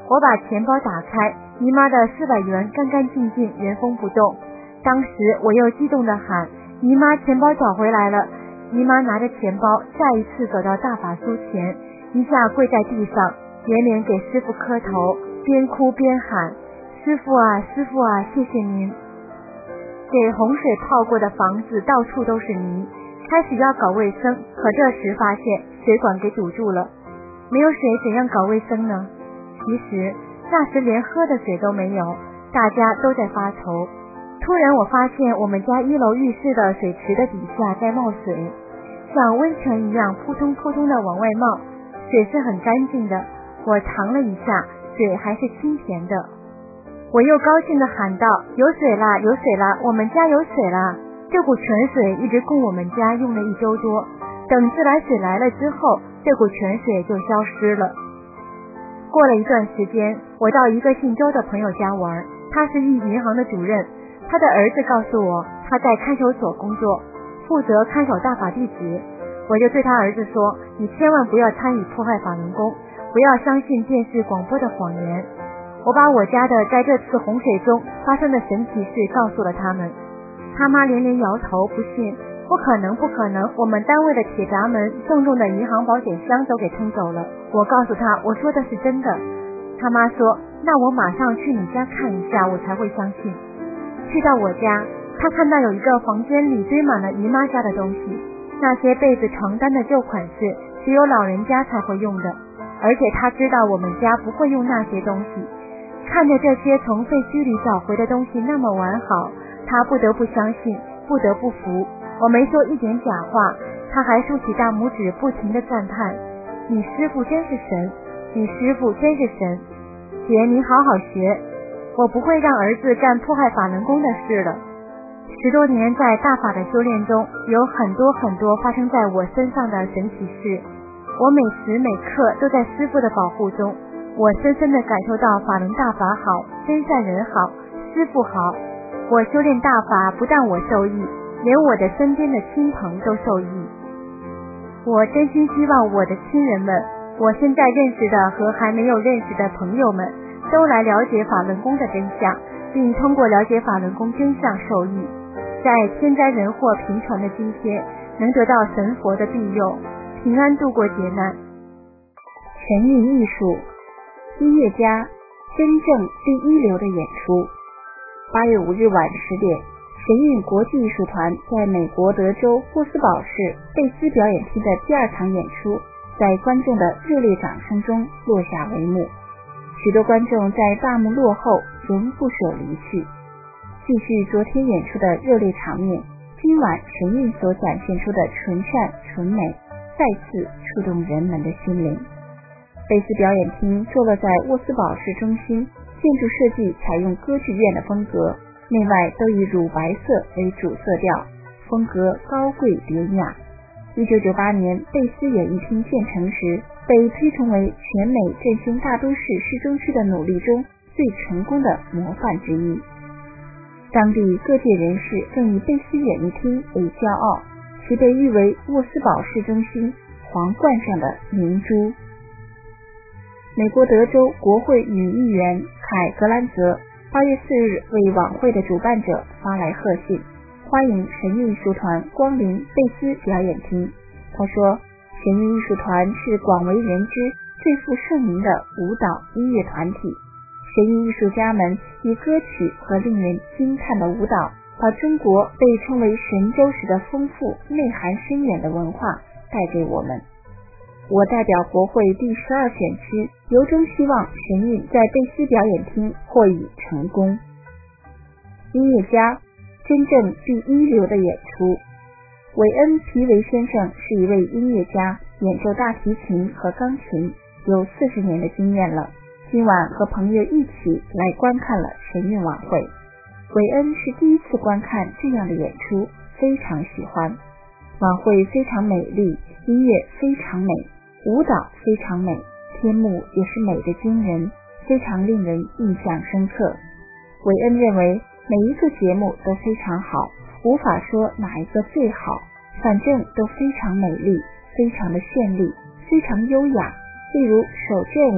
我把钱包打开，姨妈的400元干干净净，原封不动。当时我又激动地喊：姨妈，钱包找回来了！姨妈拿着钱包，再一次走到大法书前，一下跪在地上，连连给师父磕头，边哭边喊：师父啊，师父啊，谢谢您！给洪水泡过的房子到处都是泥，开始要搞卫生，可这时发现水管给堵住了，没有水怎样搞卫生呢？其实那时连喝的水都没有，大家都在发愁。突然我发现我们家1楼浴室的水池的底下在冒水，像温泉一样扑通扑通的往外冒，水是很干净的，我尝了一下，水还是清甜的。我又高兴地喊道：有水啦，有水啦，我们家有水啦！这股泉水一直供我们家用了1周多，等自来水来了之后，这股泉水就消失了。过了一段时间，我到一个姓周的朋友家玩，他是一银行的主任，他的儿子告诉我他在看守所工作，负责看守大法弟子。我就对他儿子说：你千万不要参与破坏法轮功，不要相信电视广播的谎言。我把我家的在这次洪水中发生的神奇事告诉了他们，他妈连连摇头不信，不可能不可能，我们单位的铁闸门重重的银行保险箱都给冲走了。我告诉他我说的是真的。他妈说那我马上去你家看一下，我才会相信。去到我家，他看到有一个房间里堆满了姨妈家的东西，那些被子床单的旧款式只有老人家才会用的，而且他知道我们家不会用那些东西。看着这些从废墟里找回的东西那么完好，他不得不相信，不得不服。我没说一点假话，他还竖起大拇指不停地赞叹：你师父真是神，你师父真是神，姐你好好学，我不会让儿子干破坏法轮功的事了。10多年在大法的修炼中，有很多很多发生在我身上的神奇事，我每时每刻都在师父的保护中，我深深地感受到法轮大法好，真善人好，师父好。我修炼大法不但我受益，连我的身边的亲朋都受益。我真心希望我的亲人们，我现在认识的和还没有认识的朋友们，都来了解法轮功的真相，并通过了解法轮功真相受益，在天灾人祸频传的今天，能得到神佛的庇佑，平安度过劫难。 神韵艺术，音乐家真正第一流的演出。8月5日晚10点，神韵国际艺术团在美国德州沃斯堡市贝斯表演厅的第2场演出，在观众的热烈掌声中落下帷幕。许多观众在大幕落后仍不舍离去。继续昨天演出的热烈场面，今晚神韵所展现出的纯善纯美，再次触动人们的心灵。贝斯表演厅坐落在沃斯堡市中心，建筑设计采用歌剧院的风格，内外都以乳白色为主色调，风格高贵典雅。1998年贝斯演艺厅建成时，被推崇为全美振兴大都市市中区的努力中最成功的模范之一。当地各界人士更以贝斯演艺厅为骄傲，其被誉为沃斯堡市中心皇冠上的明珠。美国德州国会女议员凯格兰泽8月4日为晚会的主办者发来贺信，欢迎神韵艺术团光临贝斯表演厅。他说，神韵艺术团是广为人知、最负盛名的舞蹈音乐团体。神韵艺术家们以歌曲和令人惊叹的舞蹈，把中国被称为神州时的丰富、内涵深远的文化带给我们。我代表国会第12选区，由衷希望神韵在贝斯表演厅获以成功。音乐家真正第一流的演出。韦恩·皮维先生是一位音乐家，演奏大提琴和钢琴，有40年的经验了。今晚和朋友一起来观看了神韵晚会。韦恩是第一次观看这样的演出，非常喜欢。晚会非常美丽，音乐非常美，舞蹈非常美，天幕也是美的惊人，非常令人印象深刻。韦恩认为每一个节目都非常好，无法说哪一个最好，反正都非常美丽，非常的绚丽，非常优雅。例如手绢舞，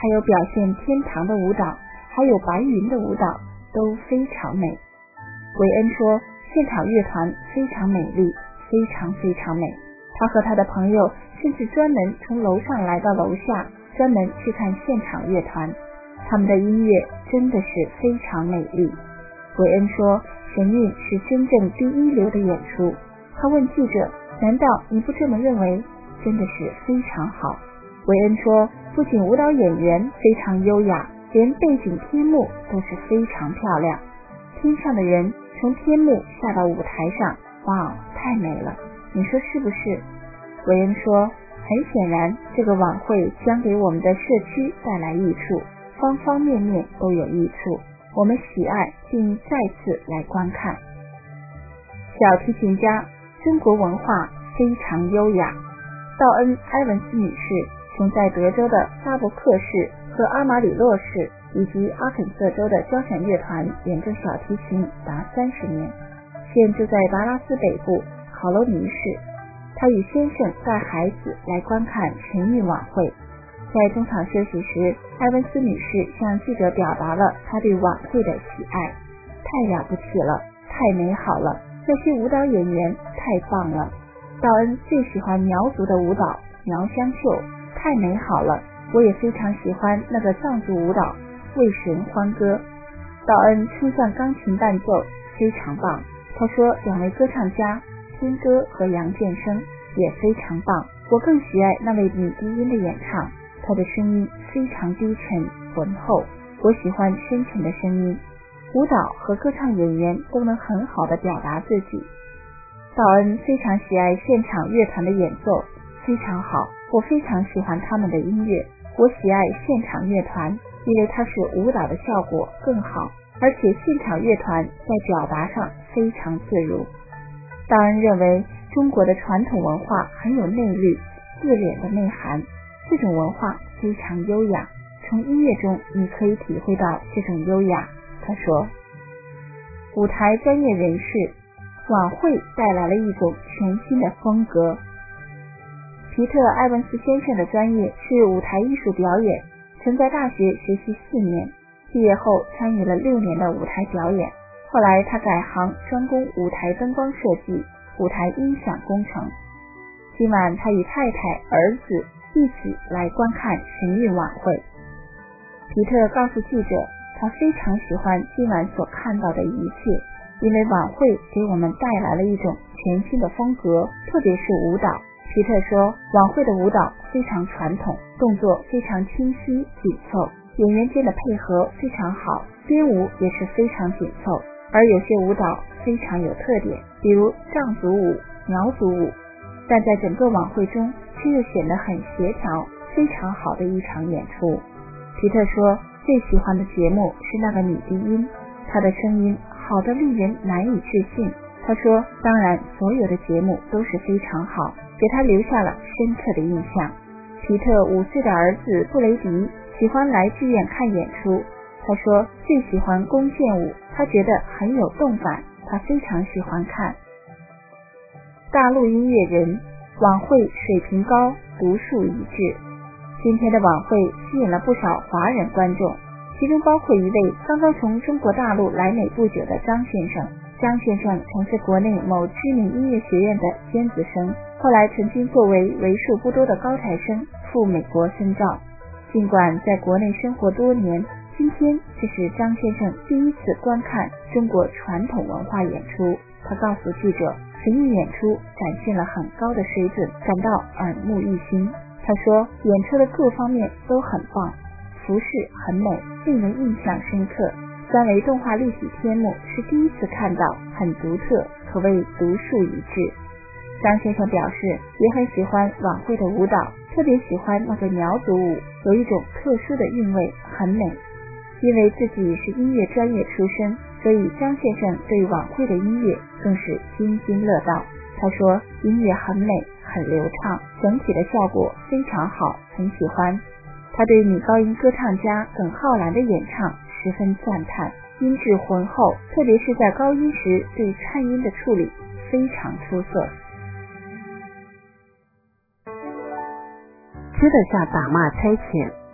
还有表现天堂的舞蹈，还有白云的舞蹈，都非常美。韦恩说，现场乐团非常美丽，非常非常美。他和他的朋友甚至专门从楼上来到楼下，专门去看现场乐团。他们的音乐真的是非常美丽。韦恩说，神韵是真正第一流的演出。他问记者，难道你不这么认为？真的是非常好。韦恩说，不仅舞蹈演员非常优雅，连背景天幕都是非常漂亮。天上的人从天幕下到舞台上，哇，太美了，你说是不是？韦恩说，很显然这个晚会将给我们的社区带来益处，方方面面都有益处，我们喜爱并再次来观看。小提琴家，中国文化非常优雅。道恩·埃文斯女士曾在德州的萨伯克市和阿马里洛市以及阿肯色州的交响乐团演奏小提琴达30年，现住在达拉斯北部考罗尼市。她与先生带孩子来观看神韵晚会。在中场休息时，埃文斯女士向记者表达了她对晚会的喜爱。太了不起了，太美好了，那些舞蹈演员太棒了。道恩最喜欢苗族的舞蹈苗香秀，太美好了，我也非常喜欢那个藏族舞蹈为神欢歌。道恩称赞钢琴伴奏非常棒，他说2位歌唱家天歌和杨建生也非常棒，我更喜爱那位女低音的演唱，她的声音非常低沉浑厚，我喜欢深沉的声音。舞蹈和歌唱演员都能很好地表达自己。道恩非常喜爱现场乐团的演奏，非常好，我非常喜欢他们的音乐。我喜爱现场乐团，因为它使舞蹈的效果更好，而且现场乐团在表达上非常自如。道恩认为中国的传统文化很有内力、自敛的内涵，这种文化非常优雅，从音乐中你可以体会到这种优雅。他说，舞台专业人士，晚会带来了一种全新的风格。皮特·埃文斯先生的专业是舞台艺术表演，曾在大学学习4年，毕业后参与了6年的舞台表演，后来他改行专攻舞台灯光设计、舞台音响工程。今晚他与太太、儿子一起来观看神韵晚会。皮特告诉记者，他非常喜欢今晚所看到的一切，因为晚会给我们带来了一种全新的风格，特别是舞蹈。皮特说，晚会的舞蹈非常传统，动作非常清晰紧凑，演员间的配合非常好，编舞也是非常紧凑，而有些舞蹈非常有特点，比如藏族舞、苗族舞，但在整个晚会中却又显得很协调，非常好的一场演出。皮特说，最喜欢的节目是那个女低音，她的声音好得令人难以置信。他说，当然所有的节目都是非常好，给他留下了深刻的印象。皮特5岁的儿子布雷迪喜欢来剧院看演出，他说最喜欢弓箭舞，他觉得很有动感，他非常喜欢看。大陆音乐人，晚会水平高，独树一帜。今天的晚会吸引了不少华人观众，其中包括一位刚刚从中国大陆来美不久的张先生。张先生曾是国内某知名音乐学院的尖子生，后来曾经作为为数不多的高材生赴美国深造。尽管在国内生活多年，今天这是张先生第一次观看中国传统文化演出。他告诉记者，神韵演出展现了很高的水准，感到耳目一新。他说，演出的各方面都很棒，服饰很美，令人印象深刻。3维动画立体天幕是第一次看到，很独特，可谓独树一帜。张先生表示，也很喜欢晚会的舞蹈，特别喜欢那个苗族舞，有一种特殊的韵味，很美。因为自己是音乐专业出身，所以张先生对晚会的音乐更是津津乐道。他说，音乐很美，很流畅，整体的效果非常好，很喜欢。他对女高音歌唱家耿浩然的演唱十分赞叹，音质浑厚，特别是在高音时对颤音的处理非常出色。 吃得下打骂差遣，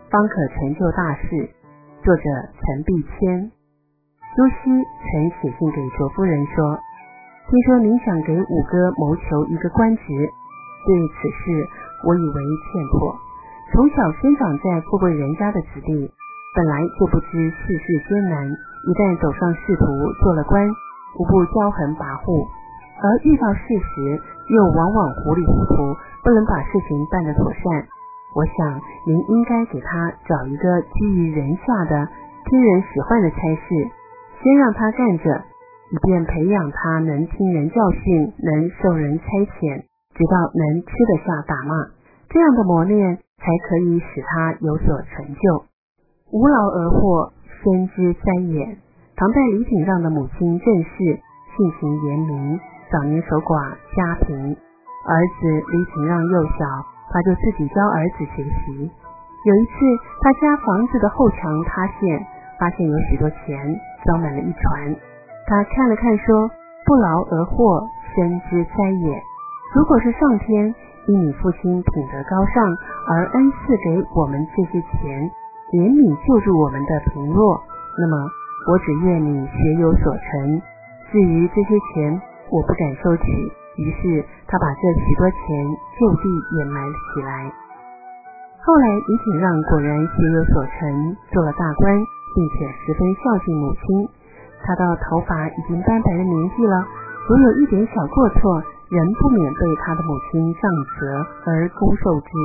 方可成就大事。作者陈必谦。朱熹曾写信给卓夫人说，听说您想给五哥谋求一个官职，对此事我以为欠妥。从小生长在富贵人家的子弟，本来就不知世事艰难，一旦走上仕途做了官，无不骄横跋扈，而遇到事时又往往糊里糊涂，不能把事情办得妥善。我想您应该给他找一个居于人下的听人使唤的差事，先让他干着，以便培养他能听人教训，能受人差遣，直到能吃得下打骂。这样的磨练才可以使他有所成就。无劳而获，身之哉也。唐代李景让的母亲郑氏性情严明，早年守寡家贫，儿子李景让幼小，他就自己教儿子学习。有一次他家房子的后墙塌陷，发现有许多钱装满了一船，他看了看说，不劳而获，身之哉也。如果是上天因你父亲品德高尚而恩赐给我们这些钱，怜悯救助我们的贫弱，那么我只愿你学有所成，至于这些钱我不敢收取。于是他把这许多钱就地掩埋了起来。后来李景让果然学有所成，做了大官，并且十分孝敬母亲。他到头发已经斑白的年纪了，如有一点小过错，仍不免被他的母亲杖责而恭受之。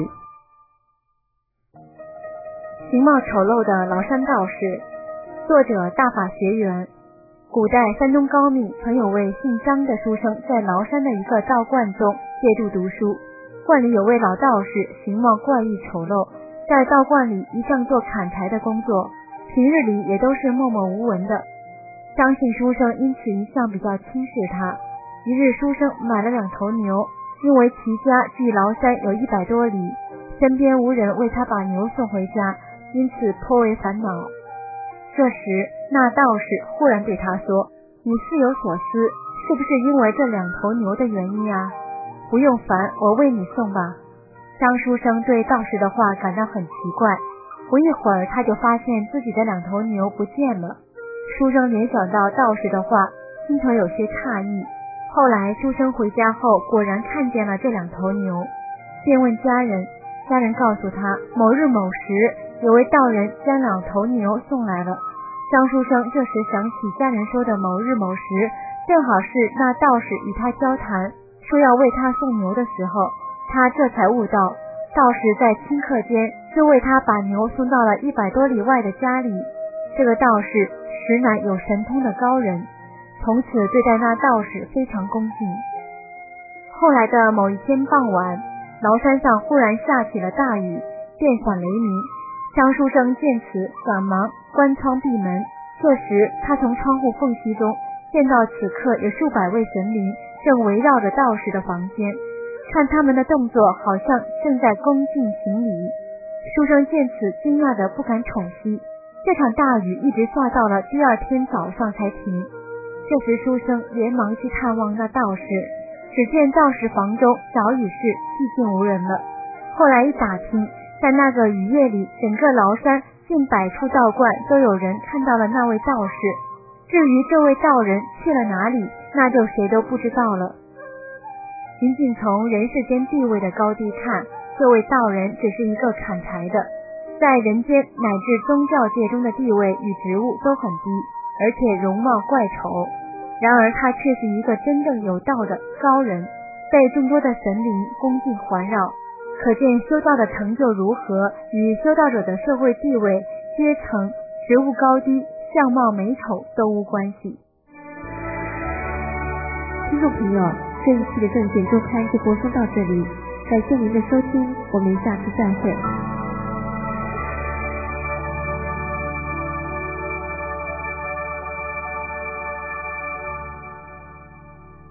形貌丑陋的崂山道士，作者大法学园。古代山东高密曾有位姓张的书生，在崂山的一个道观中借住读书。观里有位老道士，形貌怪异丑陋，在道观里一向做砍柴的工作，平日里也都是默默无闻的。张姓书生因此一向比较轻视他。一日书生买了2头牛，因为其家距崂山有100多里，身边无人为他把牛送回家，因此颇为烦恼。这时那道士忽然对他说，你似有所思，是不是因为这2头牛的原因啊？不用烦，我为你送吧。张书生对道士的话感到很奇怪，不一会儿他就发现自己的2头牛不见了。书生联想到道士的话，心头有些诧异。后来书生回家后果然看见了这2头牛，便问家人，家人告诉他，某日某时有位道人将2头牛送来了。张书生这时想起家人说的某日某时，正好是那道士与他交谈，说要为他送牛的时候，他这才悟到，道士在顷刻间就为他把牛送到了100多里外的家里。这个道士实乃有神通的高人，从此对待那道士非常恭敬。后来的某一天傍晚，崂山上忽然下起了大雨，电闪雷鸣。张书生见此，赶忙关窗闭门。这时他从窗户缝隙中见到此刻有数百位神灵正围绕着道士的房间，看他们的动作好像正在恭敬行礼。书生见此惊讶得不敢喘息。这场大雨一直下到了第2天早上才停。这时书生连忙去探望那道士，只见道士房中早已是寂静无人了。后来一打听，在那个雨夜里，整个崂山近100处道观都有人看到了那位道士。至于这位道人去了哪里，那就谁都不知道了。仅仅从人世间地位的高低看，这位道人只是一个砍柴的，在人间乃至宗教界中的地位与职务都很低，而且容貌怪丑。然而他却是一个真正有道的高人，被众多的神灵恭敬环绕。可见修道的成就如何，与修道者的社会地位、阶层、职务高低、相貌美丑都无关系。 听众朋友，这一期的证件周刊就播送到这里，感谢您的收听，我们下次再会。